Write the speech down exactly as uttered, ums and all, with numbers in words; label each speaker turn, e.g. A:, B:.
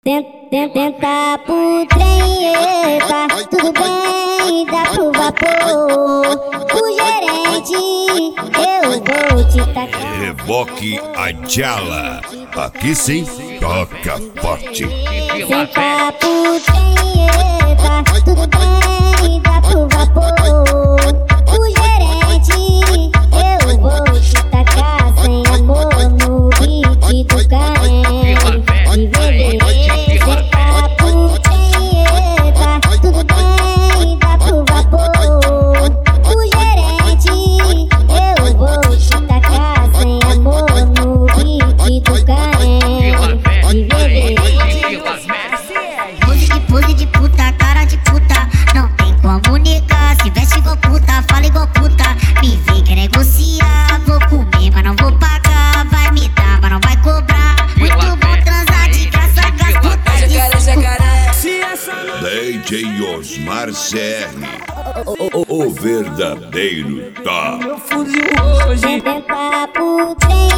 A: Tenta pro trem, epa, tudo bem, dá pro vapor. O gerente, eu vou te tacar.
B: Reboque Adjala, aqui sim, toca forte.
A: Tenta pro trem, epa, tudo bem, dá pro vapor. O gerente, eu vou te tacar sem amor no beat do carente. De bebê.
C: Pose de puta, cara de puta, não tem como negar. Se veste igual puta, fala igual puta. Me vem quer negociar, vou comer, mas não vou pagar. Vai me dar, mas não vai cobrar. Muito bom transar de graça com as putas de
B: D J Osmar C R, o, o, o verdadeiro top.
A: Tenta pro trem.